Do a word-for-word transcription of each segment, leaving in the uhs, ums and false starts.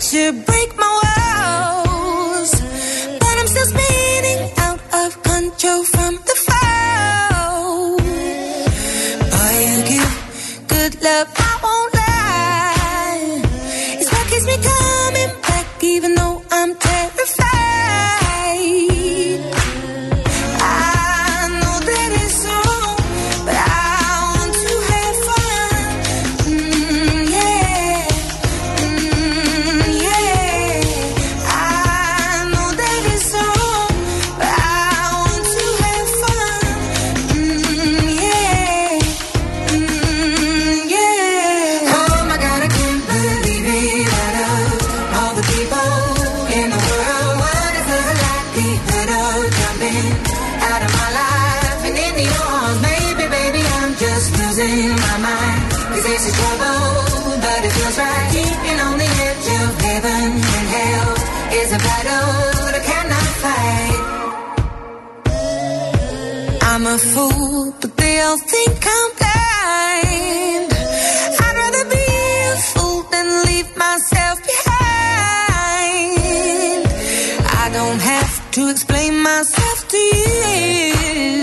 to break my walls, but I'm still spinning out of control from the fall. Boy, you give good love, I won't lie. It's what keeps me coming back, even though I'm terrified. My mind, 'cause this is trouble, but it feels right. Keeping on the edge of heaven and hell is a battle that cannot fight. I'm a fool, but they all think I'm blind. I'd rather be a fool than leave myself behind. I don't have to explain myself to you.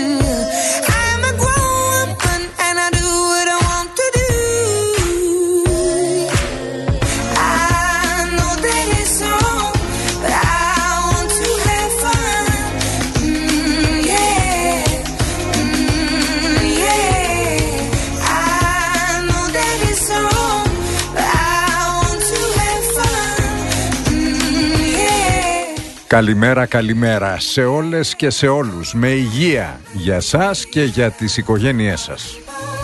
Καλημέρα, καλημέρα σε όλες και σε όλους. Με υγεία για σας και για τις οικογένειές σας.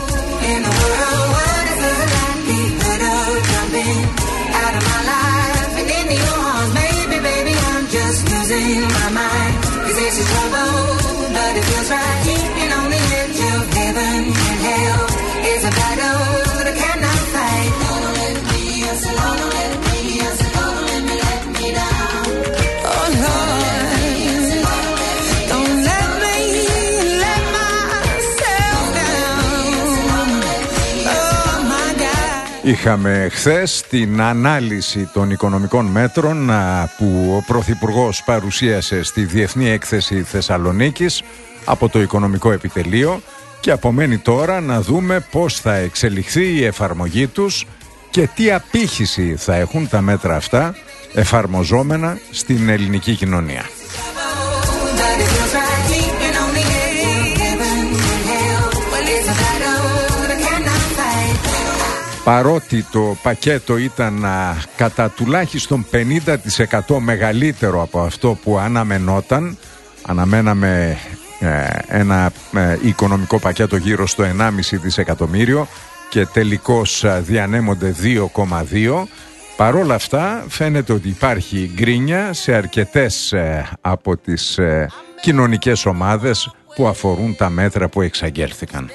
Είχαμε χθες την ανάλυση των οικονομικών μέτρων που ο Πρωθυπουργός παρουσίασε στη Διεθνή Έκθεση Θεσσαλονίκης από το Οικονομικό Επιτελείο και απομένει τώρα να δούμε πώς θα εξελιχθεί η εφαρμογή τους και τι απήχηση θα έχουν τα μέτρα αυτά εφαρμοζόμενα στην ελληνική κοινωνία. Παρότι το πακέτο ήταν α, κατά τουλάχιστον πενήντα τοις εκατό μεγαλύτερο από αυτό που αναμενόταν, αναμέναμε ε, ένα ε, οικονομικό πακέτο γύρω στο ενάμιση δισεκατομμύριο και τελικώς α, διανέμονται δύο κόμμα δύο, παρόλα αυτά φαίνεται ότι υπάρχει γκρίνια σε αρκετές ε, από τις ε, κοινωνικές ομάδες που αφορούν τα μέτρα που εξαγγέλθηκαν.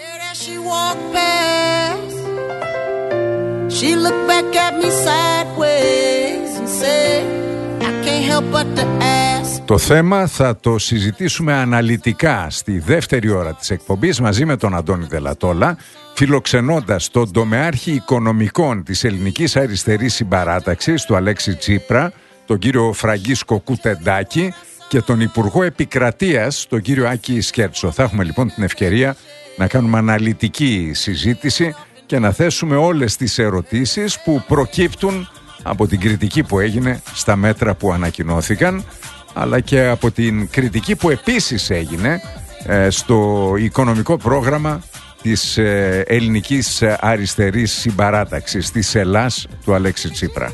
She looked back at me sideways and said, I can't help but to ask. Το θέμα θα το συζητήσουμε αναλυτικά στη δεύτερη ώρα της εκπομπής μαζί με τον Αντώνη Δελατόλα, φιλοξενώντας τον τομεάρχη οικονομικών της Ελληνικής Αριστερής Συμπαράταξης, του Αλέξη Τσίπρα, τον κύριο Φραγκίσκο Κουτεντάκη και τον Υπουργό Επικρατείας, τον κύριο Άκη Σκέρτσο. Θα έχουμε λοιπόν την ευκαιρία να κάνουμε αναλυτική συζήτηση και να θέσουμε όλες τις ερωτήσεις που προκύπτουν από την κριτική που έγινε στα μέτρα που ανακοινώθηκαν, αλλά και από την κριτική που επίσης έγινε ε, στο οικονομικό πρόγραμμα της ε, Ελληνικής Αριστερής Συμπαράταξης, της ΕΛΑΣ, του Αλέξη Τσίπρα.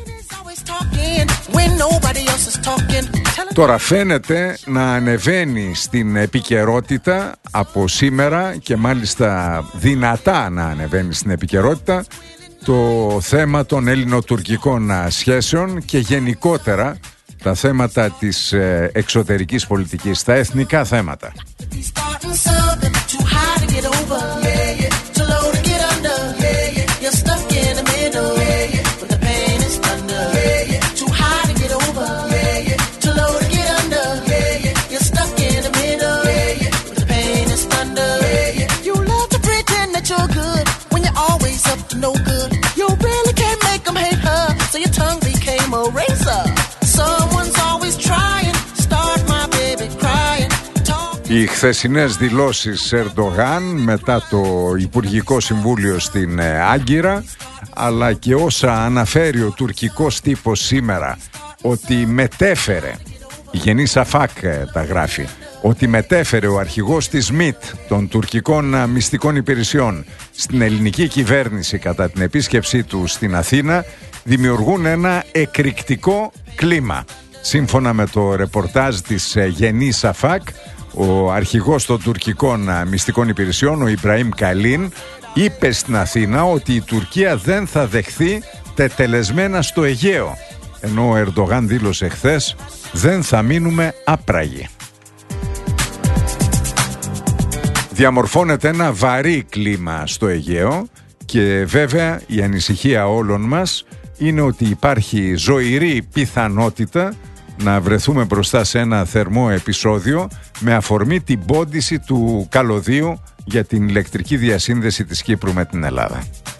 Τώρα φαίνεται να ανεβαίνει στην επικαιρότητα από σήμερα και μάλιστα δυνατά να ανεβαίνει στην επικαιρότητα το θέμα των ελληνοτουρκικών σχέσεων και γενικότερα τα θέματα της εξωτερικής πολιτικής, τα εθνικά θέματα. No good. You really can't make them hate her, so your tongue became a razor. Οι χθεσινές δηλώσεις Ερντογάν μετά το Υπουργικό Συμβούλιο στην Άγκυρα, αλλά και όσα αναφέρει ο τουρκικός τύπος σήμερα, ότι μετέφερε, η Γενή Σαφάκ τα γράφει, ότι μετέφερε ο αρχηγός της ΜΙΤ των τουρκικών μυστικών υπηρεσιών στην ελληνική κυβέρνηση κατά την επίσκεψή του στην Αθήνα, δημιουργούν ένα εκρηκτικό κλίμα. Σύμφωνα με το ρεπορτάζ της Γενή Σαφάκ, ο αρχηγός των τουρκικών μυστικών υπηρεσιών, ο Ιμπραήμ Καλίν, είπε στην Αθήνα ότι η Τουρκία δεν θα δεχθεί τετελεσμένα στο Αιγαίο, ενώ ο Ερντογάν δήλωσε χθες «δεν θα μείνουμε άπραγοι». Διαμορφώνεται ένα βαρύ κλίμα στο Αιγαίο και βέβαια η ανησυχία όλων μας είναι ότι υπάρχει ζωηρή πιθανότητα να βρεθούμε μπροστά σε ένα θερμό επεισόδιο με αφορμή την πόντιση του καλωδίου για την ηλεκτρική διασύνδεση της Κύπρου με την Ελλάδα.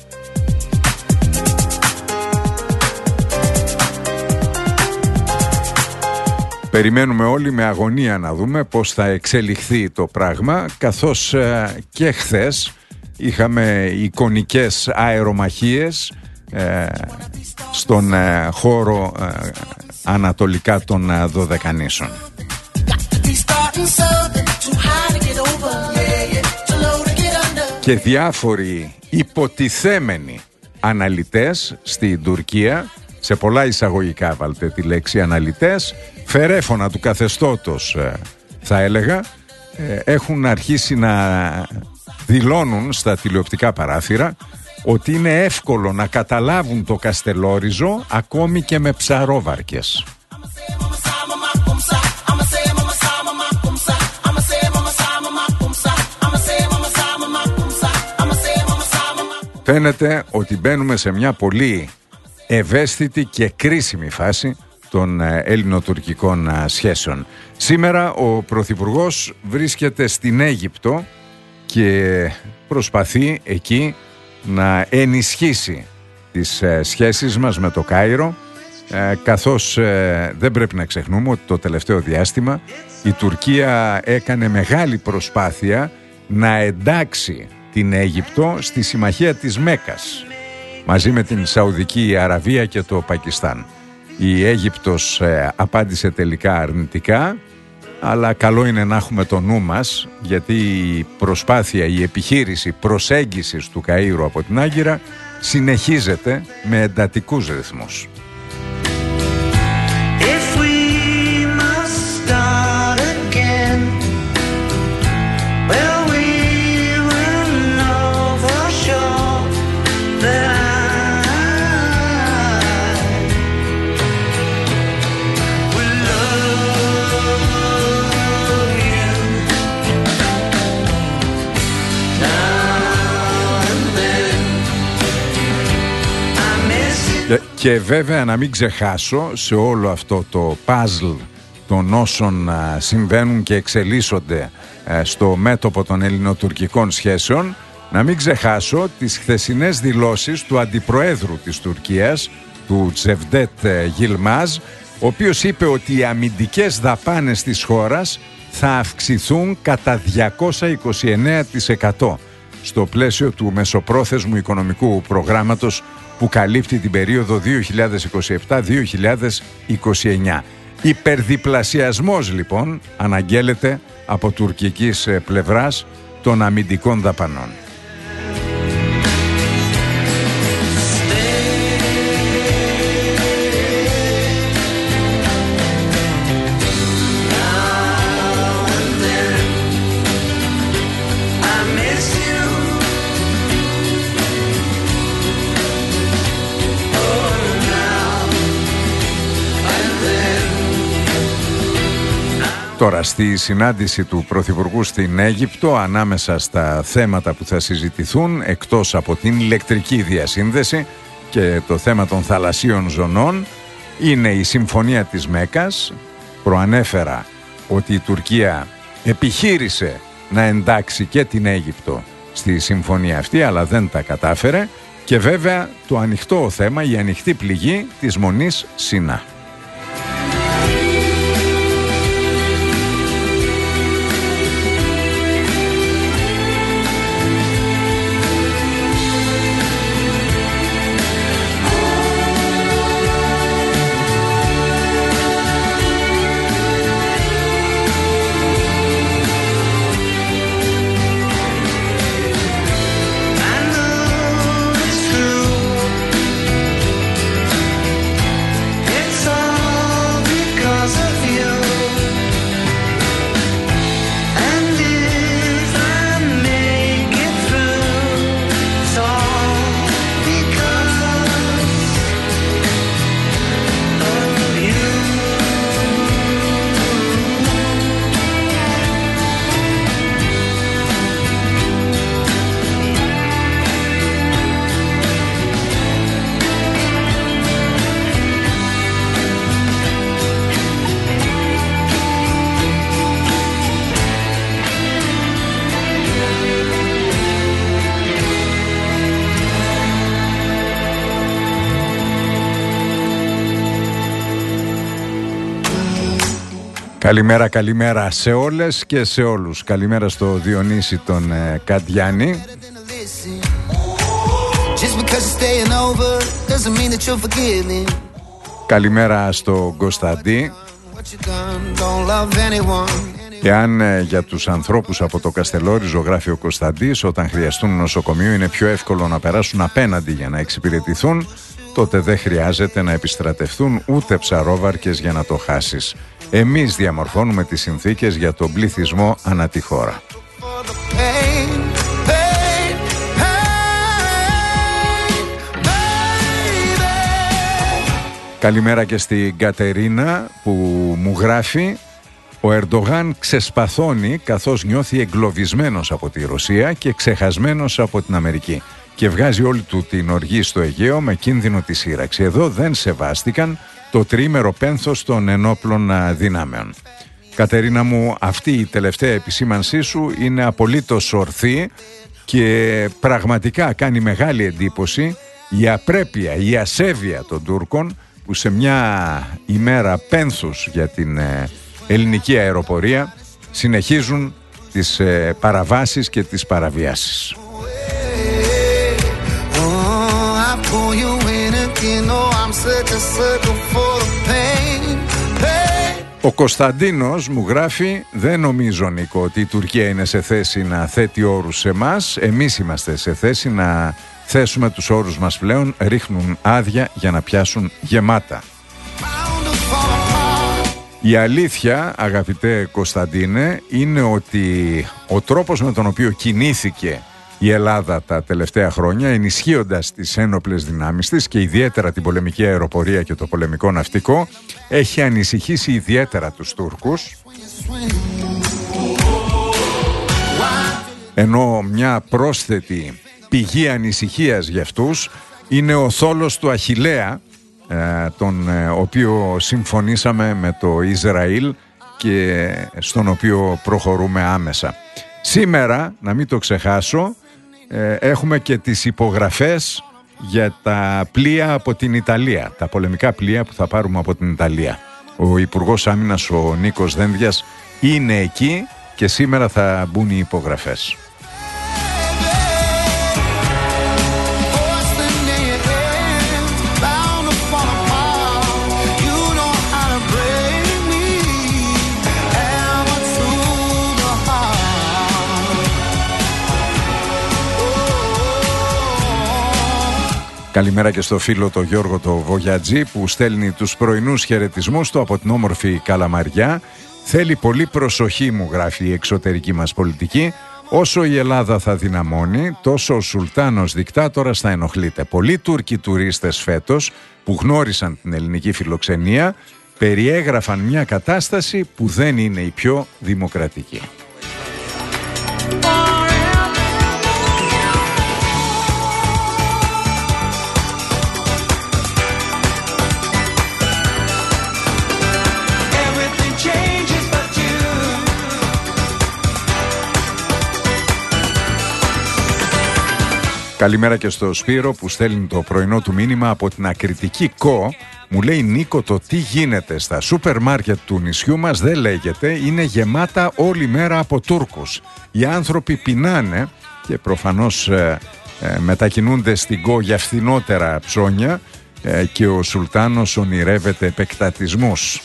Περιμένουμε όλοι με αγωνία να δούμε πώς θα εξελιχθεί το πράγμα, καθώς ε, και χθες είχαμε εικονικές αερομαχίες ε, στον ε, χώρο ε, ανατολικά των ε, Δωδεκανήσων. Και διάφοροι υποτιθέμενοι αναλυτές στην Τουρκία, σε πολλά εισαγωγικά βάλτε τη λέξη αναλυτές, φερέφωνα του καθεστώτος θα έλεγα, έχουν αρχίσει να δηλώνουν στα τηλεοπτικά παράθυρα ότι είναι εύκολο να καταλάβουν το Καστελόριζο ακόμη και με ψαρόβαρκες. Φαίνεται ότι μπαίνουμε σε μια πολύ ευαίσθητη και κρίσιμη φάση των ελληνοτουρκικών σχέσεων. Σήμερα ο Πρωθυπουργός βρίσκεται στην Αίγυπτο και προσπαθεί εκεί να ενισχύσει τις σχέσεις μας με το Κάιρο, καθώς δεν πρέπει να ξεχνούμε ότι το τελευταίο διάστημα η Τουρκία έκανε μεγάλη προσπάθεια να εντάξει την Αίγυπτο στη συμμαχία της Μέκκας μαζί με την Σαουδική Αραβία και το Πακιστάν. Η Αίγυπτος ε, απάντησε τελικά αρνητικά, αλλά καλό είναι να έχουμε το νου μας, γιατί η προσπάθεια, η επιχείρηση προσέγγισης του Καΐρου από την Άγκυρα συνεχίζεται με εντατικούς ρυθμούς. Και βέβαια να μην ξεχάσω σε όλο αυτό το παζλ των όσων συμβαίνουν και εξελίσσονται στο μέτωπο των ελληνοτουρκικών σχέσεων, να μην ξεχάσω τις χθεσινές δηλώσεις του Αντιπροέδρου της Τουρκίας, του Τσεβντέτ Γιλμάζ, ο οποίος είπε ότι οι αμυντικές δαπάνες της χώρας θα αυξηθούν κατά διακόσια είκοσι εννέα τοις εκατό στο πλαίσιο του μεσοπρόθεσμου οικονομικού προγράμματος που καλύπτει την περίοδο δύο χιλιάδες είκοσι επτά με δύο χιλιάδες είκοσι εννέα. Υπερδιπλασιασμός λοιπόν αναγγέλλεται από τουρκικής πλευράς των αμυντικών δαπανών. Τώρα στη συνάντηση του Πρωθυπουργού στην Αίγυπτο, ανάμεσα στα θέματα που θα συζητηθούν, εκτός από την ηλεκτρική διασύνδεση και το θέμα των θαλασσίων ζωνών, είναι η Συμφωνία της Μέκκας. Προανέφερα ότι η Τουρκία επιχείρησε να εντάξει και την Αίγυπτο στη συμφωνία αυτή, αλλά δεν τα κατάφερε, και βέβαια το ανοιχτό θέμα, η ανοιχτή πληγή της Μονής Σινά. Καλημέρα, καλημέρα σε όλες και σε όλους. Καλημέρα στο Διονύση τον ε, Καντιάνη. Καλημέρα στο Κωνσταντί. Εάν ε, για τους ανθρώπους από το Καστελόρι ζωγράφει ο Κωνσταντής, όταν χρειαστούν νοσοκομείο είναι πιο εύκολο να περάσουν απέναντι για να εξυπηρετηθούν, τότε δεν χρειάζεται να επιστρατευτούν ούτε ψαρόβαρκες για να το χάσεις. Εμείς διαμορφώνουμε τις συνθήκες για τον πληθυσμό ανά τη χώρα. Καλημέρα και στην Κατερίνα που μου γράφει: ο Ερντογάν ξεσπαθώνει καθώς νιώθει εγκλωβισμένος από τη Ρωσία και ξεχασμένος από την Αμερική και βγάζει όλη του την οργή στο Αιγαίο με κίνδυνο τη σύραξη. Εδώ δεν σεβάστηκαν το τριήμερο πένθος των ενόπλων δυνάμεων. Κατερίνα μου, αυτή η τελευταία επισήμανσή σου είναι απολύτως ορθή και πραγματικά κάνει μεγάλη εντύπωση η απρέπεια, η ασέβεια των Τούρκων που σε μια ημέρα πένθους για την ελληνική αεροπορία συνεχίζουν τις παραβάσεις και τις παραβιάσεις. Ο Κωνσταντίνος μου γράφει: δεν νομίζω, Νίκο, ότι η Τουρκία είναι σε θέση να θέτει όρους σε εμάς. Εμείς είμαστε σε θέση να θέσουμε τους όρους μας πλέον. Ρίχνουν άδεια για να πιάσουν γεμάτα. Η αλήθεια, αγαπητέ Κωνσταντίνε, είναι ότι ο τρόπος με τον οποίο κινήθηκε η Ελλάδα τα τελευταία χρόνια, ενισχύοντας τις ένοπλες δυνάμεις της και ιδιαίτερα την πολεμική αεροπορία και το πολεμικό ναυτικό, έχει ανησυχήσει ιδιαίτερα τους Τούρκους, ενώ μια πρόσθετη πηγή ανησυχίας για αυτούς είναι ο θόλος του Αχιλλέα, τον οποίο συμφωνήσαμε με το Ισραήλ και στον οποίο προχωρούμε άμεσα. Σήμερα, να μην το ξεχάσω, έχουμε και τις υπογραφές για τα πλοία από την Ιταλία, τα πολεμικά πλοία που θα πάρουμε από την Ιταλία. Ο Υπουργός Άμυνας, ο Νίκος Δένδιας, είναι εκεί και σήμερα θα μπουν οι υπογραφές. Καλημέρα και στο φίλο το Γιώργο το Βογιατζή που στέλνει τους πρωινούς χαιρετισμούς του από την όμορφη Καλαμαριά. Θέλει πολύ προσοχή, μου γράφει, η εξωτερική μας πολιτική. Όσο η Ελλάδα θα δυναμώνει, τόσο ο Σουλτάνος δικτάτορας θα ενοχλείται. Πολλοί Τούρκοι τουρίστες φέτος που γνώρισαν την ελληνική φιλοξενία περιέγραφαν μια κατάσταση που δεν είναι η πιο δημοκρατική. Καλημέρα και στο Σπύρο που στέλνει το πρωινό του μήνυμα από την ακριτική ΚΟ. Μου λέει: Νίκο, το τι γίνεται στα σούπερ μάρκετ του νησιού μας δεν λέγεται, είναι γεμάτα όλη μέρα από Τούρκους. Οι άνθρωποι πεινάνε και προφανώς ε, ε, μετακινούνται στην ΚΟ για φθηνότερα ψώνια ε, και ο Σουλτάνος ονειρεύεται επεκτατισμούς.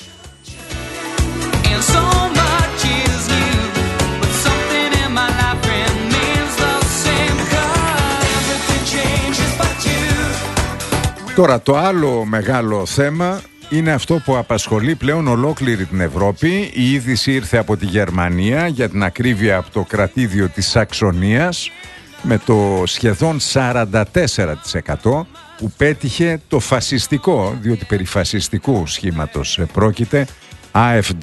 Τώρα το άλλο μεγάλο θέμα είναι αυτό που απασχολεί πλέον ολόκληρη την Ευρώπη. Η είδηση ήρθε από τη Γερμανία, για την ακρίβεια από το κρατήδιο της Σαξονίας, με το σχεδόν σαράντα τέσσερα τοις εκατό που πέτυχε το φασιστικό, διότι περί φασιστικού σχήματος πρόκειται, AfD.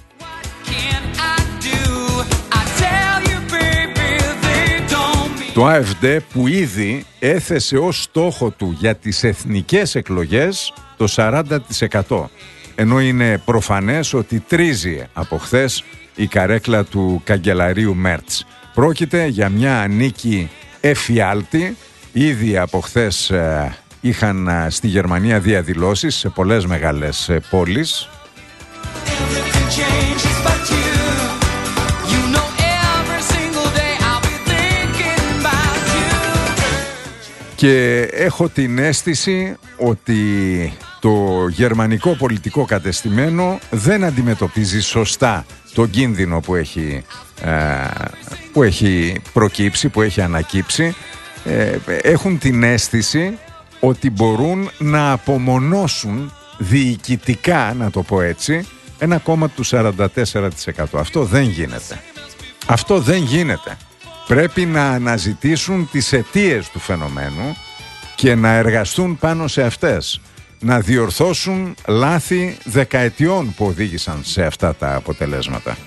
Το AfD που ήδη έθεσε ως στόχο του για τις εθνικές εκλογές το σαράντα τοις εκατό, ενώ είναι προφανές ότι τρίζει από χθες η καρέκλα του καγκελαρίου Μέρτς. Πρόκειται για μια νίκη εφιάλτη. Ήδη από χθες ε, είχαν ε, στη Γερμανία διαδηλώσεις σε πολλές μεγάλες ε, πόλεις. Και έχω την αίσθηση ότι το γερμανικό πολιτικό κατεστημένο δεν αντιμετωπίζει σωστά τον κίνδυνο που έχει, ε, που έχει προκύψει, που έχει ανακύψει. Ε, έχουν την αίσθηση ότι μπορούν να απομονώσουν διοικητικά, να το πω έτσι, ένα κόμμα του σαράντα τέσσερα τοις εκατό. Αυτό δεν γίνεται. Αυτό δεν γίνεται. Πρέπει να αναζητήσουν τις αιτίες του φαινομένου και να εργαστούν πάνω σε αυτές. Να διορθώσουν λάθη δεκαετιών που οδήγησαν σε αυτά τα αποτελέσματα.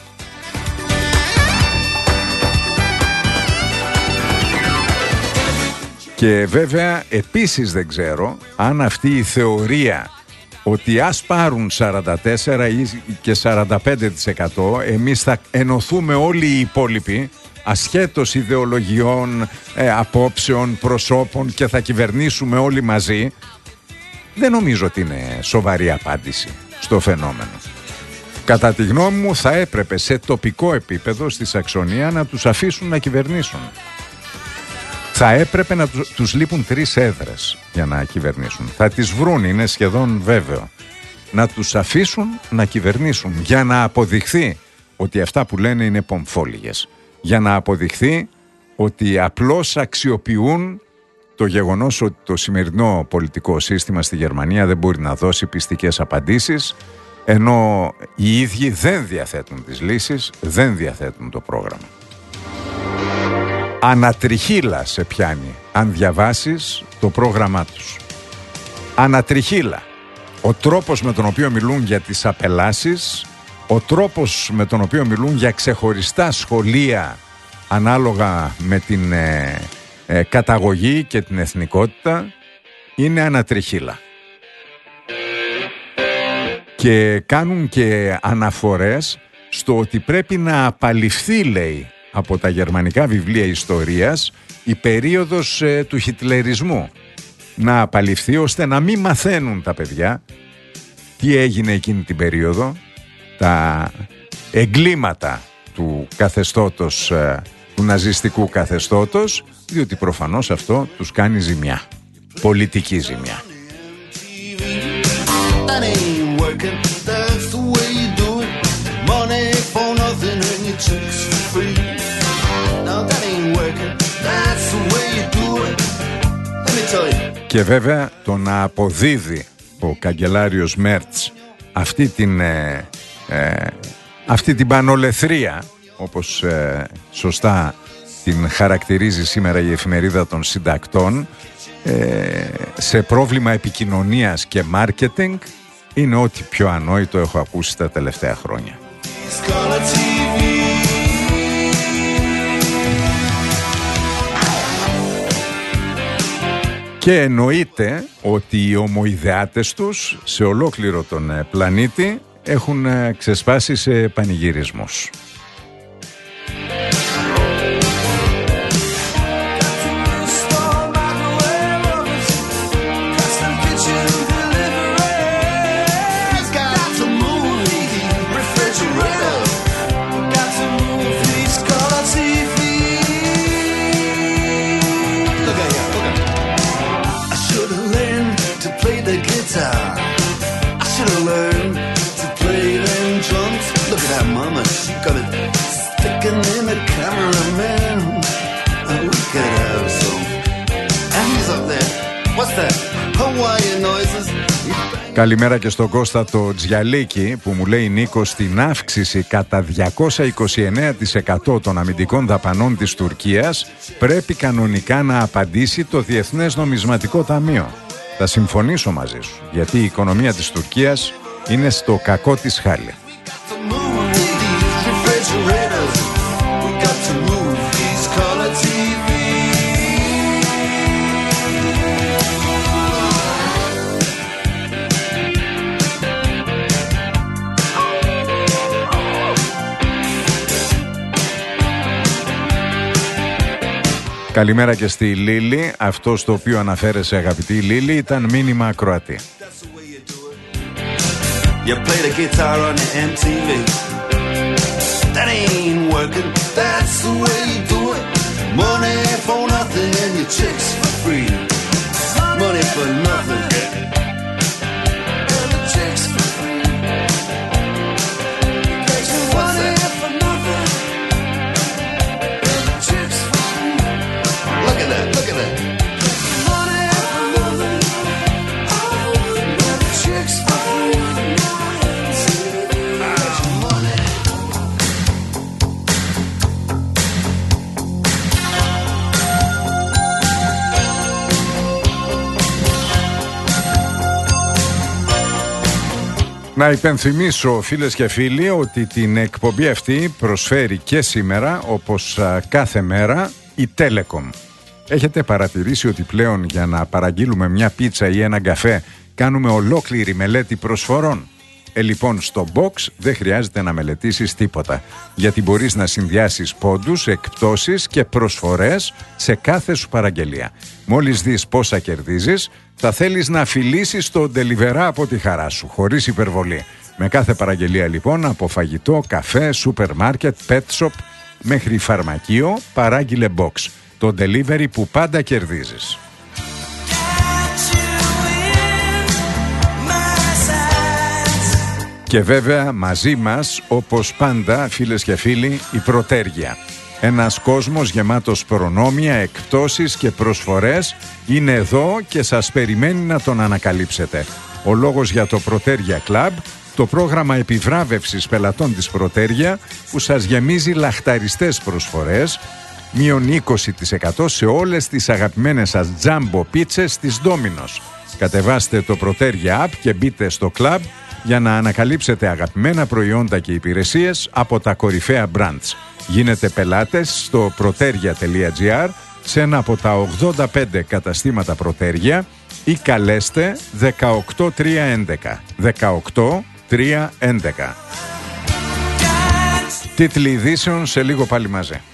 Και βέβαια επίσης δεν ξέρω αν αυτή η θεωρία ότι ας πάρουν σαράντα τέσσερα και σαράντα πέντε τοις εκατό εμείς θα ενωθούμε όλοι οι υπόλοιποι ασχέτως ιδεολογιών, ε, απόψεων, προσώπων και θα κυβερνήσουμε όλοι μαζί, δεν νομίζω ότι είναι σοβαρή απάντηση στο φαινόμενο. Κατά τη γνώμη μου θα έπρεπε σε τοπικό επίπεδο στη Σαξονία να τους αφήσουν να κυβερνήσουν. Θα έπρεπε να τους, τους λείπουν τρεις έδρες για να κυβερνήσουν. Θα τις βρουν, είναι σχεδόν βέβαιο. Να τους αφήσουν να κυβερνήσουν για να αποδειχθεί ότι αυτά που λένε είναι πομφόλιγες. Για να αποδειχθεί ότι απλώς αξιοποιούν το γεγονός ότι το σημερινό πολιτικό σύστημα στη Γερμανία δεν μπορεί να δώσει πιστικές απαντήσεις, ενώ οι ίδιοι δεν διαθέτουν τις λύσεις, δεν διαθέτουν το πρόγραμμα. Ανατριχύλα σε πιάνει αν διαβάσεις το πρόγραμμά τους. Ανατριχύλα. Ο τρόπος με τον οποίο μιλούν για τις απελάσεις, ο τρόπος με τον οποίο μιλούν για ξεχωριστά σχολεία ανάλογα με την ε, ε, καταγωγή και την εθνικότητα είναι ανατριχύλα. Και κάνουν και αναφορές στο ότι πρέπει να απαλληφθεί, λέει, από τα γερμανικά βιβλία ιστορίας η περίοδος ε, του χιτλερισμού. Να απαλληφθεί ώστε να μην μαθαίνουν τα παιδιά τι έγινε εκείνη την περίοδο, τα εγκλήματα του καθεστώτος, ε, του ναζιστικού καθεστώτος, διότι προφανώς αυτό τους κάνει ζημιά, πολιτική ζημιά. Και βέβαια το να αποδίδει ο καγκελάριος Μέρτς αυτή την, ε, ε, αυτή την πανολεθρία, όπως ε, σωστά την χαρακτηρίζει σήμερα η εφημερίδα των συντακτών, ε, σε πρόβλημα επικοινωνίας και μάρκετινγκ, είναι ό,τι πιο ανόητο έχω ακούσει τα τελευταία χρόνια. Και εννοείται ότι οι ομοειδεάτες τους σε ολόκληρο τον πλανήτη έχουν ξεσπάσει σε πανηγυρισμούς. Καλημέρα και στον Κώστα το Τζιαλίκη που μου λέει, Νίκο, στην αύξηση κατά διακόσια είκοσι εννέα τοις εκατό των αμυντικών δαπανών της Τουρκίας πρέπει κανονικά να απαντήσει το Διεθνές Νομισματικό Ταμείο. Θα συμφωνήσω μαζί σου, γιατί η οικονομία της Τουρκίας είναι στο κακό της χάλη. Καλημέρα και στη Λίλη. Αυτό στο οποίο αναφέρεσαι, αγαπητή Λίλη, ήταν μήνυμα ακροατή. You play the guitar on the M T V. That ain't working, that's the way you do it. Money for nothing and your chicks for free. Money for nothing and the chicks for free. What's that? For nothing and the chicks for free. Look at that, look at that. Money for nothing and the chicks for free. Να υπενθυμίσω, φίλες και φίλοι, ότι την εκπομπή αυτή προσφέρει και σήμερα, όπως κάθε μέρα, η Telecom. Έχετε παρατηρήσει ότι πλέον για να παραγγείλουμε μια πίτσα ή ένα καφέ κάνουμε ολόκληρη μελέτη προσφορών? Ε, λοιπόν, στο Box δεν χρειάζεται να μελετήσεις τίποτα, γιατί μπορείς να συνδυάσεις πόντους, εκπτώσεις και προσφορές σε κάθε σου παραγγελία. Μόλις δεις πόσα κερδίζεις, θα θέλεις να φιλήσεις το ντελιβερά από τη χαρά σου, χωρίς υπερβολή. Με κάθε παραγγελία λοιπόν, από φαγητό, καφέ, σούπερ μάρκετ, pet shop, μέχρι φαρμακείο, παράγγειλε Box. Το delivery που πάντα κερδίζεις. Και βέβαια μαζί μας, όπως πάντα, φίλες και φίλοι, η Πρωτέργεια. Ένας κόσμος γεμάτος προνόμια, εκπτώσεις και προσφορές είναι εδώ και σας περιμένει να τον ανακαλύψετε. Ο λόγος για το Πρωτέργεια Club, το πρόγραμμα επιβράβευσης πελατών της Πρωτέργεια, που σας γεμίζει λαχταριστές προσφορές, μείον είκοσι τοις εκατό σε όλες τις αγαπημένες σας τζάμπο πίτσες της Domino's. Κατεβάστε το Πρωτέργεια App και μπείτε στο club για να ανακαλύψετε αγαπημένα προϊόντα και υπηρεσίες από τα κορυφαία brands. Γίνετε πελάτες στο protergia τελεία gr, σε ένα από τα ογδόντα πέντε καταστήματα Πρωτέργεια, ή καλέστε δεκαοκτώ τρία έντεκα. δεκαοκτώ τρία έντεκα. Τίτλοι ειδήσεων σε λίγο πάλι μαζί.